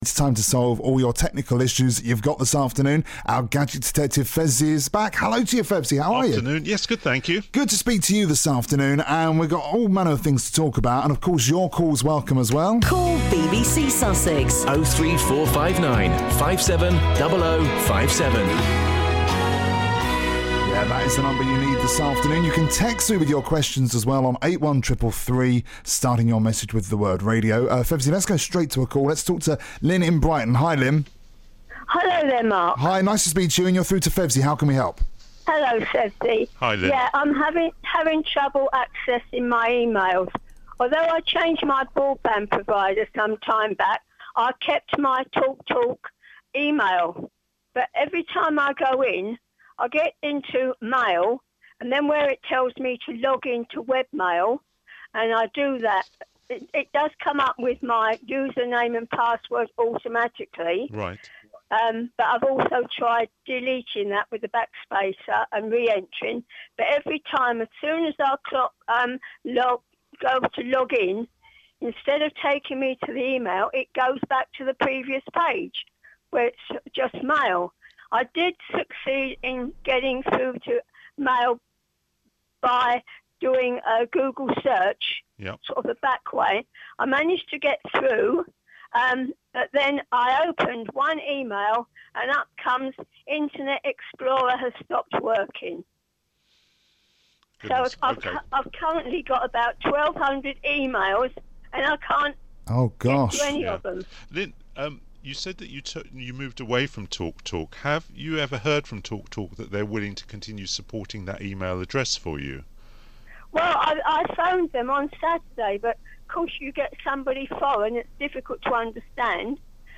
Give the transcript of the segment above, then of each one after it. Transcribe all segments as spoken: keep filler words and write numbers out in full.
It's time to solve all your technical issues that you've got this afternoon. Our gadget detective Fezzi is back. Hello to you, Fezzi. How are you? Afternoon. Yes, good, thank you. Good to speak to you this afternoon, and we've got all manner of things to talk about, and of course your call's welcome as well. Call B B C Sussex oh three four five nine five seven zero zero five seven. Yeah, that is the number you need this afternoon. You can text me with your questions as well on eight one three three three, starting your message with the word radio. Uh, Fevsy, let's go straight to a call. Let's talk to Lynn in Brighton. Hi, Lynn. Hello there, Mark. Hi, nice to speak to you, and you're through to Fevsy. How can we help? Hello, Fevsy. Hi, Lynn. Yeah, I'm having having trouble accessing my emails. Although I changed my broadband provider some time back, I kept my Talk Talk email. But every time I go in, I get into mail, and then where it tells me to log into webmail, and I do that, it, it does come up with my username and password automatically. Right. Um, but I've also tried deleting that with the backspacer and re-entering. But every time, as soon as I clock, um, log, go to log in, instead of taking me to the email, it goes back to the previous page where it's just mail. I did succeed in getting through to mail by doing a Google search, yep. sort of the back way. I managed to get through, um, but then I opened one email and up comes Internet Explorer has stopped working. Goodness. So I've, Okay. I've currently got about twelve hundred emails and I can't Oh, gosh. get to any Yeah. of them. Lynn, um, you said that you took you moved away from Talk Talk. Have you ever heard from Talk Talk that they're willing to continue supporting that email address for you? Well, I, I phoned them on Saturday, but of course you get somebody foreign, it's difficult to understand.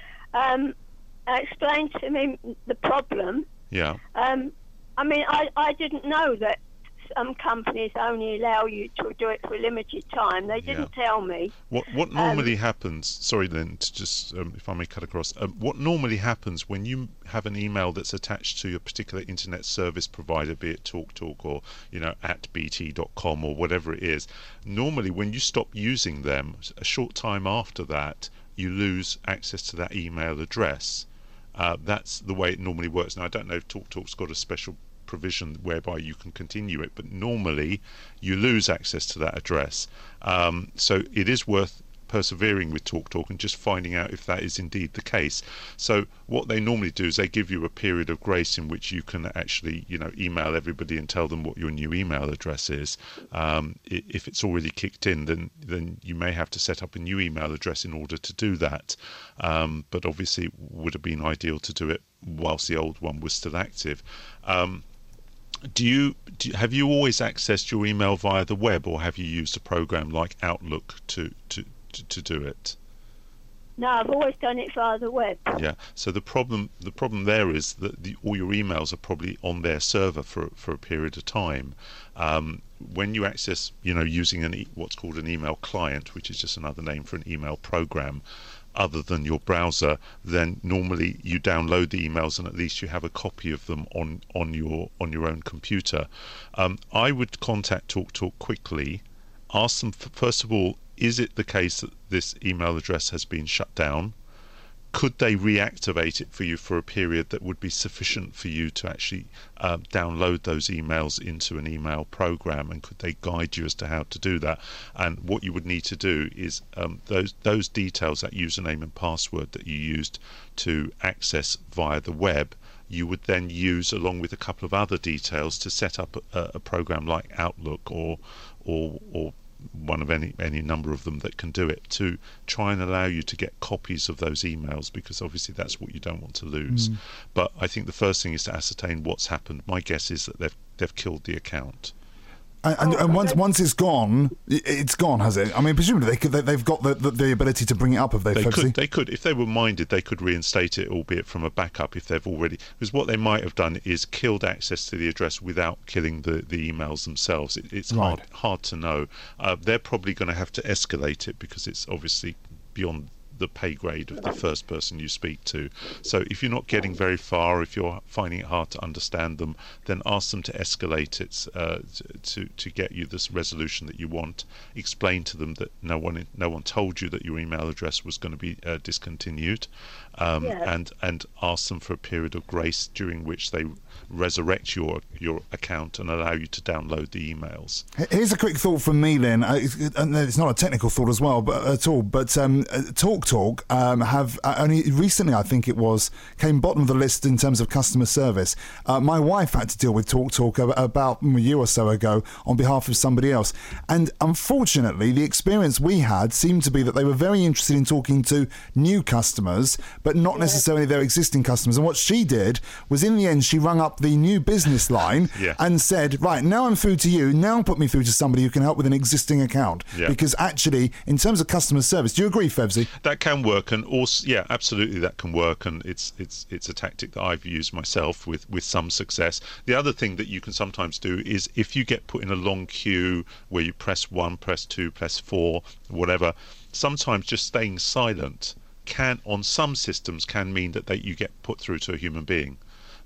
Um, explained to me the problem. Yeah. Um, I mean, I, I didn't know that some companies only allow you to do it for a limited time. They didn't Yeah. tell me. What what normally happens? Sorry, Lynn, to just um, if I may cut across. Um, what normally happens when you have an email that's attached to your particular internet service provider, be it TalkTalk or you know at b t dot com or whatever it is, normally when you stop using them, a short time after that, you lose access to that email address. Uh, that's the way it normally works. Now I don't know if TalkTalk's got a special provision whereby you can continue it, but normally you lose access to that address. Um, so it is worth persevering with TalkTalk and just finding out if that is indeed the case. So what they normally do is they give you a period of grace in which you can actually, you know, email everybody and tell them what your new email address is. Um, if it's already kicked in, then then you may have to set up a new email address in order to do that. Um, but obviously, it would have been ideal to do it whilst the old one was still active. Um, Do you, do you have you always accessed your email via the web, or have you used a program like Outlook to to, to, to do it? No, I've always done it via the web. Yeah. So the problem the problem there is that the, all your emails are probably on their server for for a period of time. Um, when you access, you know, using an e- what's called an email client, which is just another name for an email program, other than your browser, then normally you download the emails and at least you have a copy of them on on your on your own computer. Um, I would contact TalkTalk quickly, ask them f- first of all, is it the case that this email address has been shut down? Could they reactivate it for you for a period that would be sufficient for you to actually uh, download those emails into an email program, and could they guide you as to how to do that? And what you would need to do is um, those those details, that username and password that you used to access via the web, you would then use along with a couple of other details to set up a, a program like Outlook or or or one of any any number of them that can do it, to try and allow you to get copies of those emails, because obviously that's what you don't want to lose. Mm. But I think the first thing is to ascertain what's happened. My guess is that they've they've killed the account. And, and, and once once it's gone, i- it's gone, has it? I mean, presumably they could, they, they've got the, the, the ability to bring it up, have they, They Fevsy? could, they could, if they were minded, they could reinstate it, albeit from a backup if they've already. Because what they might have done is killed access to the address without killing the, the emails themselves. It, it's hard Right. hard to know. Uh, they're probably going to have to escalate it because it's obviously beyond the pay grade of the first person you speak to. So if you're not getting very far, if you're finding it hard to understand them, then ask them to escalate it uh, to to get you this resolution that you want. Explain to them that no one no one told you that your email address was going to be uh, discontinued, um, Yeah. and and ask them for a period of grace during which they resurrect your your account and allow you to download the emails. Here's a quick thought from me, Lynn. Uh, it's, it's not a technical thought as well, but at all. But um, Talk Talk um, have uh, only recently, I think it was, came bottom of the list in terms of customer service. Uh, my wife had to deal with Talk Talk about a year or so ago on behalf of somebody else, and unfortunately, the experience we had seemed to be that they were very interested in talking to new customers, but not necessarily their existing customers. And what she did was, in the end, she rung up the new business line Yeah. and said, right, now I'm through to you, now put me through to somebody who can help with an existing account. Yeah. Because actually, in terms of customer service, do you agree, Fevzi? That can work, and also, yeah, absolutely, that can work, and it's it's it's a tactic that I've used myself with with some success. The other thing that you can sometimes do is, if you get put in a long queue where you press one, press two, press four, whatever, sometimes just staying silent can, on some systems, can mean that they, you get put through to a human being.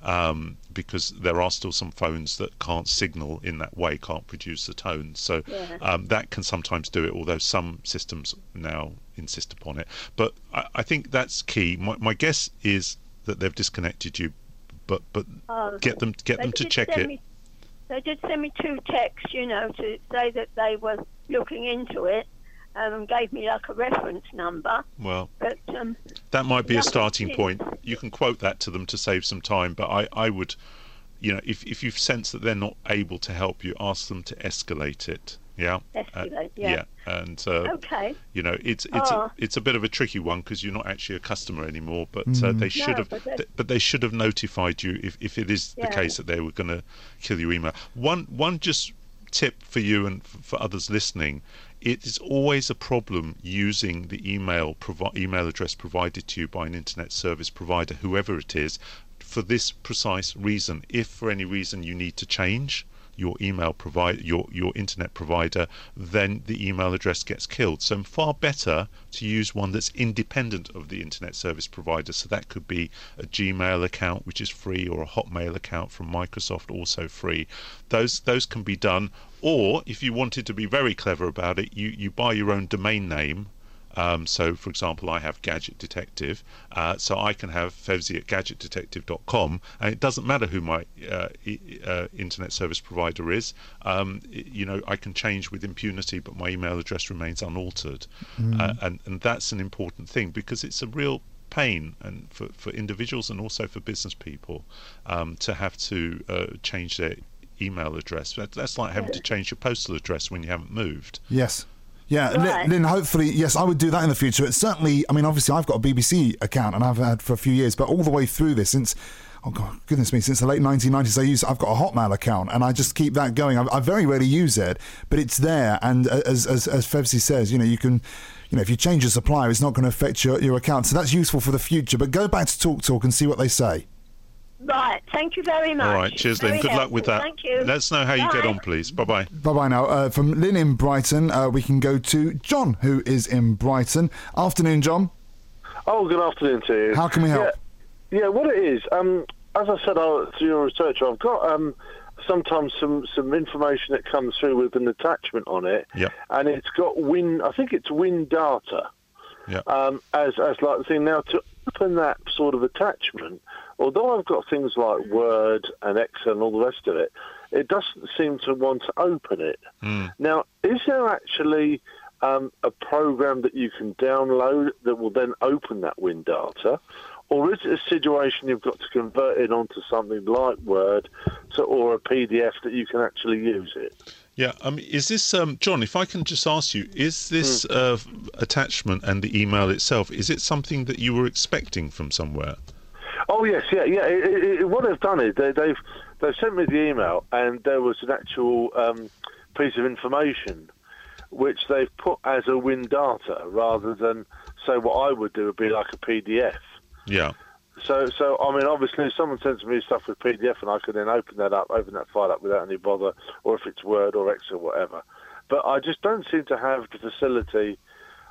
Um, because there are still some phones that can't signal in that way, can't produce the tone. So Yeah. um, that can sometimes do it, although some systems now insist upon it. But I, I think that's key. My, my guess is that they've disconnected you, but but Oh, get them get they them to did check send it. me- They did send me two texts, you know, to say that they were looking into it, um, and gave me like a reference number. Well, But um, that might be a nothing starting did. point. You can quote that to them to save some time, but I, I would, you know, if, if you sense that they're not able to help you, ask them to escalate it. Yeah. Escalate, Uh, yeah. And uh, okay. you know, it's it's Oh. a, it's a bit of a tricky one because you're not actually a customer anymore. But uh, they should No, have, but they- th- but they should have notified you if, if it is the Yeah. case that they were going to kill your email. One one just tip for you and f- for others listening: it is always a problem using the email provi- email address provided to you by an internet service provider, whoever it is, for this precise reason. If for any reason you need to change your email provider, your your internet provider, then the email address gets killed. So far better to use one that's independent of the internet service provider. So that could be a Gmail account, which is free, or a Hotmail account from Microsoft, also free. Those those can be done. Or if you wanted to be very clever about it, you you buy your own domain name. Um, so, for example, I have Gadget Detective, uh, so I can have Fevzi at gadget detective dot com, and it doesn't matter who my uh, e- uh, internet service provider is. Um, i- you know, I can change with impunity, but my email address remains unaltered, uh, and and that's an important thing because it's a real pain and for for individuals and also for business people um, to have to uh, change their email address. That, that's like having to change your postal address when you haven't moved. Yes. Yeah, Right. Lynn, Lynn, hopefully, yes, I would do that in the future. It's certainly, I mean, obviously, I've got a B B C account and I've had for a few years, but all the way through this, since, oh, God, goodness me, since the late nineteen nineties, I use, I've got a Hotmail account and I just keep that going. I, I very rarely use it, but it's there. And as as, as Fevzi says, you know, you can, you know, if you change your supplier, it's not going to affect your, your account. So that's useful for the future. But go back to Talk Talk and see what they say. Right. Thank you very much. All right, cheers, Lynn. Very Good luck with helpful. that. Thank you. Let us know how you get Bye. on, please. Bye bye. Bye-bye now. Uh, from Lynn in Brighton, uh, we can go to John, who is in Brighton. Afternoon, John. Oh, good afternoon to you. How can we help? Yeah, yeah what it is, um, as I said uh, to your researcher, I've got um, sometimes some, some information that comes through with an attachment on it, Yeah. and it's got Win, I think it's Win Data, Yeah. um, as, as like the thing. Now, to open that sort of attachment, although I've got things like Word and Excel and all the rest of it, it doesn't seem to want to open it. Mm. Now, is there actually um, a program that you can download that will then open that WinData? Or is it a situation you've got to convert it onto something like Word so, or a P D F that you can actually use it? Yeah, um, is this, um, John, if I can just ask you, is this uh, attachment and the email itself, is it something that you were expecting from somewhere? Oh yes, yeah, yeah. It, it, it, what they've done is they, they've they've sent me the email, and there was an actual um, piece of information which they've put as a WinData rather than, so what I would do would be like a P D F. Yeah. So, so I mean, obviously, if someone sends me stuff with P D F, and I can then open that up, open that file up without any bother, or if it's Word or Excel, whatever. But I just don't seem to have the facility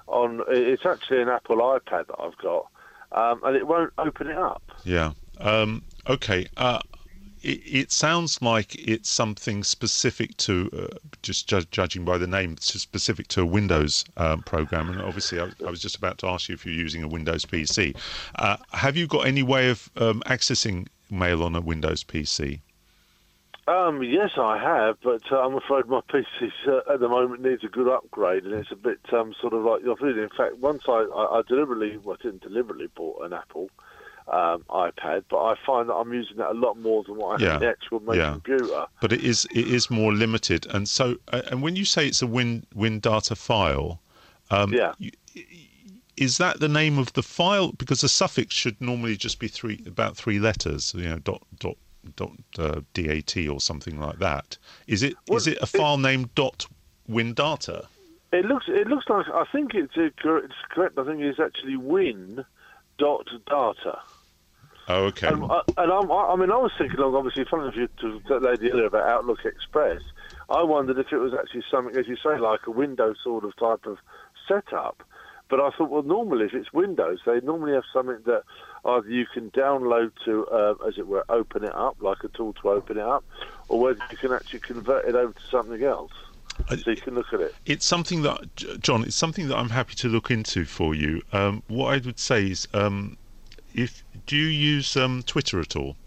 on. It's actually an Apple iPad that I've got, um, and it won't open it up. Yeah. Um, okay. Uh, it, it sounds like it's something specific to, uh, just ju- judging by the name, it's just specific to a Windows um, program. And obviously, I, I was just about to ask you if you're using a Windows P C. Uh, have you got any way of um, accessing mail on a Windows P C? Um, yes, I have, but uh, I'm afraid my P C uh, at the moment needs a good upgrade, and it's a bit um, sort of like you're feeling. In fact, once I, I, I deliberately, well, I didn't deliberately bought an Apple um, iPad, but I find that I'm using that a lot more than what I Yeah. have in the actual main Yeah. computer. But it is it is more limited, and so uh, and when you say it's a Win WinData file, um, Yeah. you, is that the name of the file? Because the suffix should normally just be three about three letters, you know, dot dot dot uh, dat or something like that. Is it Well, is it a it- file named dot WinData? It looks it looks like I think it's uh, cor- it's correct. I think it's actually Win dot data. Oh, okay. And, I, and I'm, I, I mean, I was thinking along, obviously, funny if you to that lady earlier about Outlook Express. I wondered if it was actually something, as you say, like a Windows sort of type of setup. But I thought, well, normally if it's Windows, they normally have something that either you can download to, uh, as it were, open it up, like a tool to open it up, or whether you can actually convert it over to something else, so you can look at it. It's something that, J- John, it's something that I'm happy to look into for you. Um, what I would say is, um, if do you use um, Twitter at all?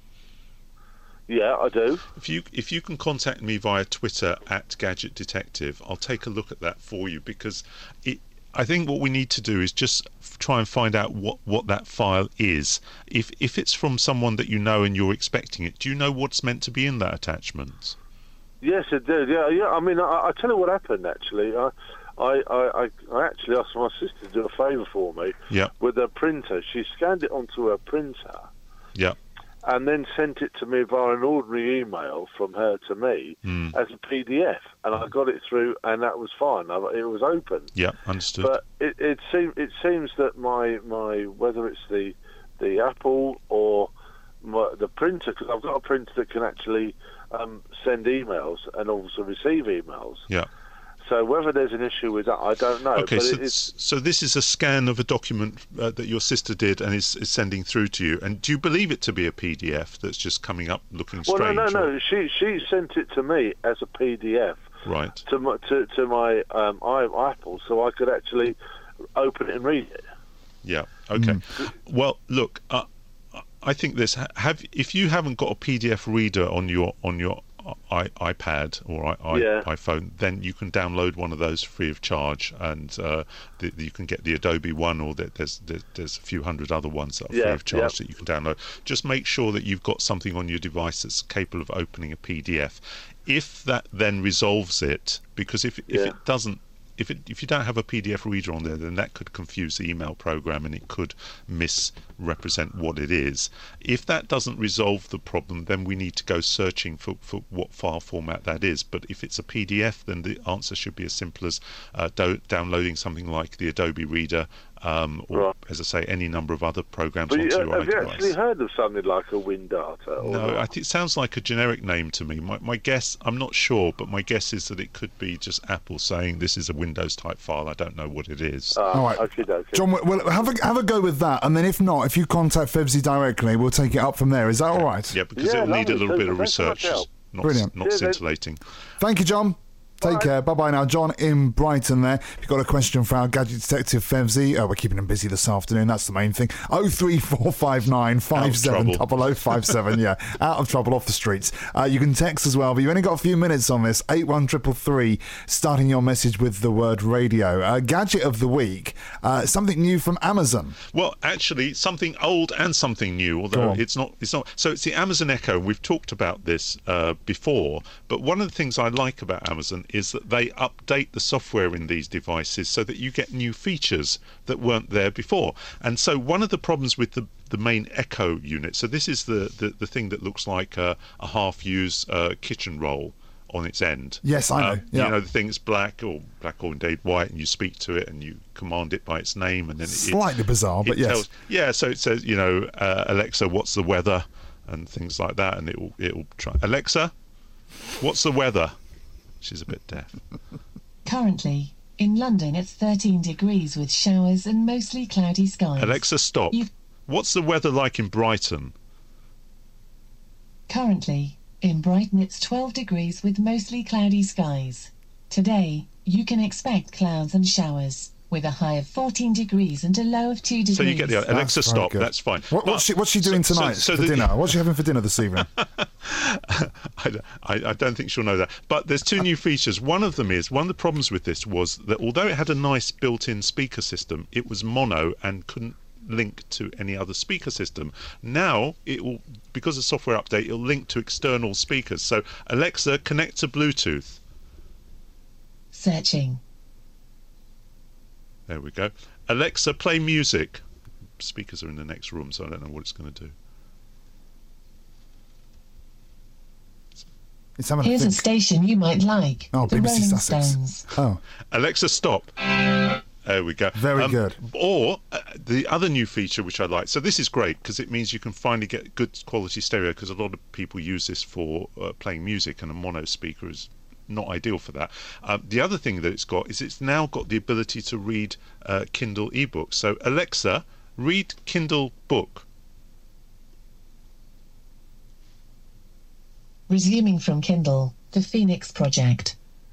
Yeah, I do. If you if you can contact me via Twitter at Gadget Detective, I'll take a look at that for you, because it. I think what we need to do is just f- try and find out what, what that file is. If if it's from someone that you know and you're expecting it, do you know what's meant to be in that attachment? Yes, it did. Yeah, yeah. I mean, I, I tell you what happened. Actually, I, I, I, I actually asked my sister to do a favour for me. Yeah. With her printer, she scanned it onto her printer. Yeah. And then sent it to me via an ordinary email from her to me Mm. as a P D F, and I got it through, and that was fine. I, it was open. Yeah, understood. But it it, seem, it seems that my my whether it's the the Apple or my, the printer, because I've got a printer that can actually um, send emails and also receive emails. Yeah. So whether there's an issue with that, I don't know. Okay, but so, it, it's, so this is a scan of a document uh, that your sister did and is, is sending through to you. And do you believe it to be a P D F that's just coming up looking well, strange? no, no, or- no. She she sent it to me as a P D F. Right. To my to, to my um, i Apple, so I could actually open it and read it. Yeah. Okay. Mm. Well, look, uh, I think this. Have if you haven't got a P D F reader on your on your I, iPad or I, I, Yeah. iPhone, then you can download one of those free of charge, and uh, the, you can get the Adobe one, or the, there's, there's there's a few hundred other ones that are free Yeah, of charge yeah. that you can download. Just make sure that you've got something on your device that's capable of opening a P D F. If that then resolves it, because if if Yeah. it doesn't. If, it, if you don't have a P D F reader on there, then that could confuse the email program and it could misrepresent what it is. If that doesn't resolve the problem, then we need to go searching for, for what file format that is. But if it's a P D F, then the answer should be as simple as uh, do- downloading something like the Adobe Reader, um, or, Right. as I say, any number of other programs But you, onto your have you iDevice. actually heard of something like a WinData? Or No, not? I think it sounds like a generic name to me. My, my guess, I'm not sure, but my guess is that it could be just Apple saying this is a Windows type file. I don't know what it is. Ah, All right. okie dokie. John, well, have a have a go with that, and then if not, if you contact Febsy directly, we'll take it up from there. Is that all right? Yeah, because Yeah, it'll need a lovely. little bit of Thanks so much, research. Al. Not, Brilliant. not Cheers, Ed. scintillating. Thank you, John. Take Bye. care. Bye-bye now. John in Brighton there. If you've got a question for our Gadget Detective Fevsy, oh, we're keeping him busy this afternoon. That's the main thing. oh three four five nine five seven oh oh five seven. Yeah, out of trouble, off the streets. Uh, you can text as well, but you've only got a few minutes on this. eight one three three three, starting your message with the word radio. Uh, gadget of the week, uh, something new from Amazon. Well, actually, something old and something new. Go Although on. it's not, it's not. So it's the Amazon Echo. We've talked about this uh, before, but one of the things I like about Amazon is that they update the software in these devices so that you get new features that weren't there before. And so one of the problems with the the main Echo unit. So this is the the, the thing that looks like a, a half-used uh, kitchen roll on its end. Yes, I know. Uh, Yeah. You know, the thing that's black or black or indeed white, and you speak to it and you command it by its name, and then it, Slightly bizarre, but it yes. tells, yeah. So it says, you know, uh, Alexa, what's the weather, and things like that, and it will it will try. Alexa, what's the weather? She's a bit deaf. Currently In London, it's thirteen degrees with showers and mostly cloudy skies. Alexa, stop. You've... What's the weather like in Brighton? Currently, in Brighton, it's twelve degrees with mostly cloudy skies. Today, you can expect clouds and showers, with a high of fourteen degrees and a low of two degrees. So you get the Alexa, That's stop. very good. That's fine. What, what's, she, what's she doing so, tonight so, so for the, dinner? What's she having for dinner this evening? I, I, I don't think she'll know that. But there's two new features. One of them is, one of the problems with this was that although it had a nice built-in speaker system, it was mono and couldn't link to any other speaker system. Now, it will, because of software update, it'll link to external speakers. So, Alexa, connect to Bluetooth. Searching. There we go. Alexa, play music. Speakers are in the next room, so I don't know what it's going to do. It's having Here's a, a think. station you might like. Oh, the B B C Rolling Sussex. Stones. Oh, Alexa, stop. There we go. Very good. Or uh, the other new feature which I like. So this is great because it means you can finally get good quality stereo, because a lot of people use this for uh, playing music, and a mono speaker is not ideal for that. Um, the other thing that it's got is it's now got the ability to read uh, Kindle ebooks. So Alexa, read Kindle book. Resuming from Kindle, The Phoenix Project.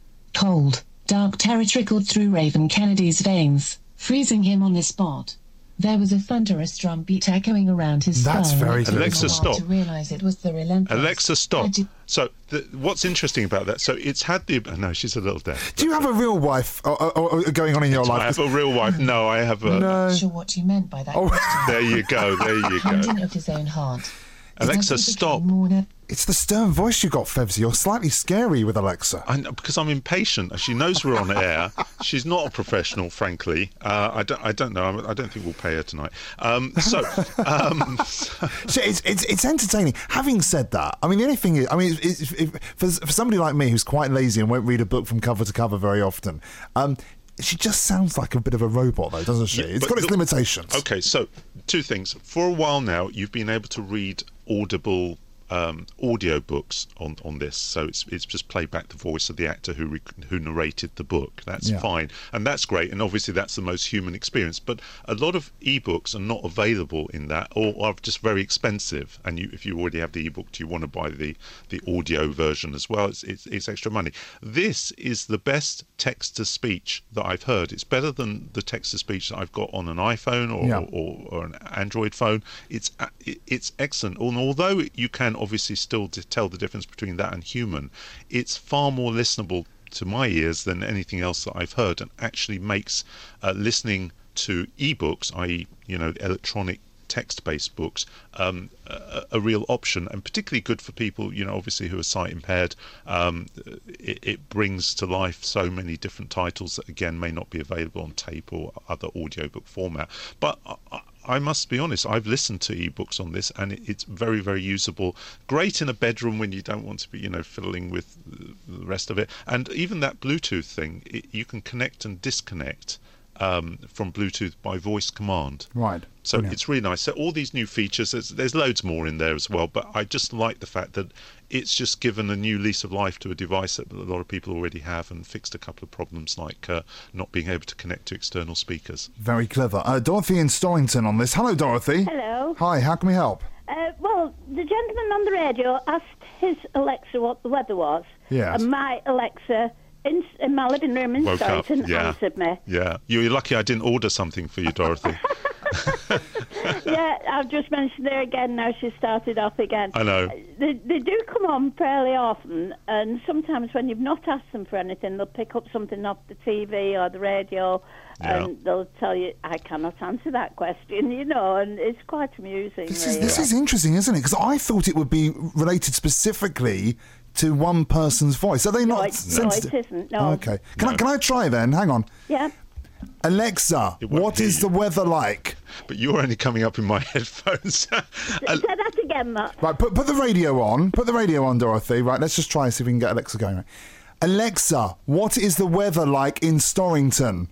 Cold, dark terror trickled through Raven Kennedy's veins, freezing him on the spot. There was a thunderous drum beat echoing around his skull. That's very It took good. him a Alexa, while stop. To realise it was the relentless. Alexa, stop. Agi- So the, what's interesting about that? So it's had the. No, she's a little deaf. do you have a real wife uh, uh, uh, going on in your I life? have a real wife. No, I have a. No. Not sure what you meant by that Oh. question. There you go. There you go. Content of his own heart. Alexa, As he stop. became more ne- It's the stern voice you got, Fevsy. You're slightly scary with Alexa. I know, because I'm impatient. She knows we're on air. She's not a professional, frankly. Uh, I don't. I don't know. I don't think we'll pay her tonight. Um, so, um, So it's, it's it's entertaining. Having said that, I mean, the only thing is, I mean, it's, it's, if, for, for somebody like me who's quite lazy and won't read a book from cover to cover very often, um, she just sounds like a bit of a robot, though, doesn't she? Yeah, It's but got its the- limitations. okay. So, two things. For a while now, you've been able to read Audible um, audio books on, on this, so it's it's just play back the voice of the actor who rec- who narrated the book. That's Yeah. fine, and that's great, and obviously that's the most human experience. But a lot of ebooks are not available in that, or are just very expensive. And you, if you already have the ebook, do you want to buy the the audio version as well? It's it's, it's extra money. This is the best text to speech that I've heard. It's better than the text to speech that I've got on an iPhone or Yeah. or, or an Android phone. It's a- it- it's excellent. And although you can obviously still d- tell the difference between that and human, it's far more listenable to my ears than anything else that I've heard, and actually makes uh, listening to ebooks, that is, you know, electronic text-based books, um, a, a real option, and particularly good for people, you know, obviously who are sight impaired. Um, it, it brings to life so many different titles that again may not be available on tape or other audiobook format. But I, I must be honest, I've listened to ebooks on this, and it, it's very, very usable. Great in a bedroom when you don't want to be, you know, fiddling with the rest of it. And even that Bluetooth thing, it, you can connect and disconnect um, from Bluetooth by voice command. Right. So Brilliant. it's really nice. So all these new features, there's, there's loads more in there as well, but I just like the fact that it's just given a new lease of life to a device that a lot of people already have, and fixed a couple of problems like uh, not being able to connect to external speakers. Very clever. Uh, Dorothy in Storrington on this. Hello, Dorothy. Hello. Hi, how can we help? Uh, well, the gentleman on the radio asked his Alexa what the weather was. Yes. And my Alexa in, in my living room in Woke up, Stockton yeah. answered me. Yeah, you're lucky I didn't order something for you, Dorothy. Yeah, I've just mentioned her again now. She started off again. I know. They, they do come on fairly often, and sometimes when you've not asked them for anything, they'll pick up something off the T V or the radio, Yeah. and they'll tell you, I cannot answer that question, you know, and it's quite amusing. This is really. this is interesting, isn't it? Because I thought it would be related specifically to one person's voice. Are they No, not it- no, it sensitive? isn't, no. Okay. Can I No. can I try then? Hang on. Yeah. Alexa, It won't what hear is you. the weather like? But you're only coming up in my headphones. Say that again, Matt. Right, put put the radio on. Put the radio on, Dorothy. Right, let's just try and see if we can get Alexa going. Alexa, what is the weather like in Storrington?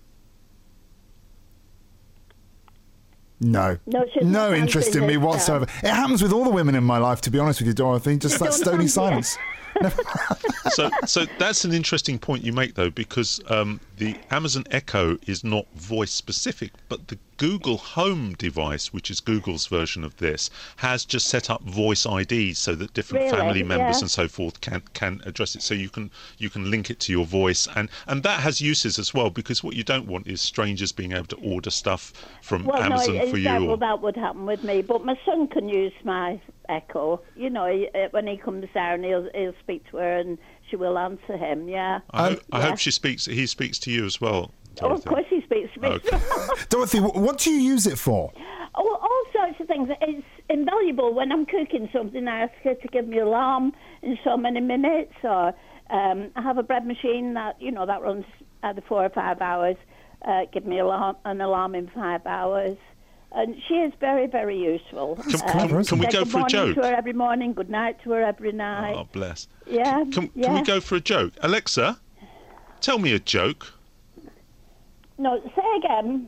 No. No, she's no not interest answering in me this whatsoever. It happens with all the women in my life, to be honest with you, Dorothy. Just They that don't stony answer. silence. so, so that's an interesting point you make, though, because um, the Amazon Echo is not voice specific, but the Google Home device, which is Google's version of this, has just set up voice I Ds so that different Really? family members Yeah. and so forth can can address it. So you can you can link it to your voice, and and that has uses as well, because what you don't want is strangers being able to order stuff from Well, Amazon no, for it, you. that, or- well, that would happen with me. But my son can use my Echo. You know, he- uh, when he comes down, he'll he'll speak to her and she will answer him. Yeah. I, hope, I Yeah. hope she speaks. He speaks to you as well. Oh, of Dorothy. course he speaks to me. Okay. Dorothy, wh- what do you use it for? Oh, all sorts of things. It's invaluable when I'm cooking something. I ask her to give me an alarm in so many minutes, or um, I have a bread machine that you know that runs either four or five hours. Uh, give me alarm, an alarm in five hours. And she is very, very useful. Can- Um, can- can we say go good for a morning joke? to her every morning, good night to her every night. Oh, bless. Yeah, Can, yeah. can we go for a joke? Alexa, tell me a joke. No, say again.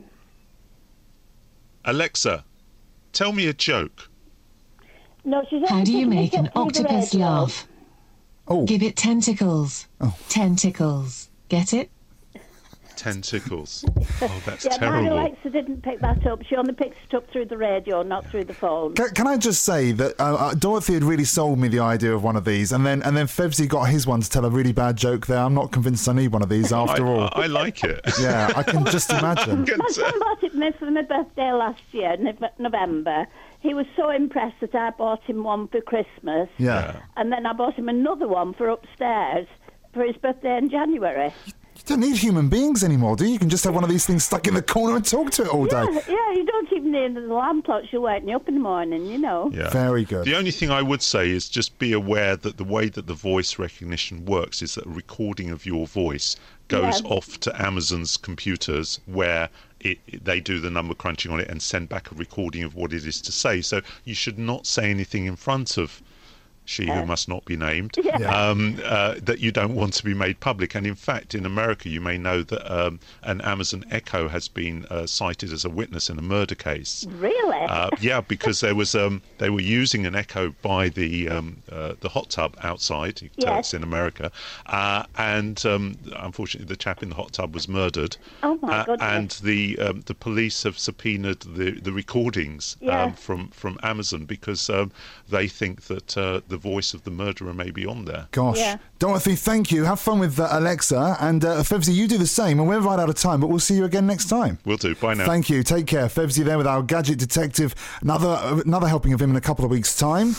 Alexa, tell me a joke. No, she's How only do you picking make it an up through the octopus radio. laugh? Oh, Give it tentacles. Oh. Tentacles. Get it? Tentacles. Oh, that's Yeah, Mary terrible. Alexa didn't pick that up. She only picks it up through the radio, not through the phone. Can, can I just say that uh, uh, Dorothy had really sold me the idea of one of these, and then and then Febsy got his one to tell a really bad joke there. I'm not convinced I need one of these I, after all. I, I like it. Yeah, I can just imagine. Can My say- son bought it for me for my birthday last year, Nov- November. He was so impressed that I bought him one for Christmas. Yeah. And then I bought him another one for upstairs for his birthday in January. You don't need human beings anymore, do you? You can just have one of these things stuck in the corner and talk to it all day. Yeah, yeah, you don't even need the alarm clock. She'll wake me up in the morning, you know. Yeah. Very good. The only thing I would say is just be aware that the way that the voice recognition works is that a recording of your voice goes Yeah. off to Amazon's computers, where it, it- they do the number crunching on it and send back a recording of what it is to say. So you should not say anything in front of she who must not be named, Yeah. um, uh, that you don't want to be made public. And in fact, in America, you may know that um, an Amazon Echo has been uh, cited as a witness in a murder case. Really? Uh, yeah, because there was um, they were using an Echo by the um, uh, the hot tub outside. You can tell Yes. it's in America, uh, and um, unfortunately, the chap in the hot tub was murdered. Oh, my uh, goodness. And the um, the police have subpoenaed the the recordings Yeah. um, from from Amazon because um, they think that uh, the voice of the murderer may be on there. Gosh. Yeah. Dorothy, thank you. Have fun with uh, Alexa. And uh, Febsy, you do the same. And we're right out of time, but we'll see you again next time. Will do. Bye now. Thank you. Take care. Febsy there with our gadget detective. Another, another helping of him in a couple of weeks' time.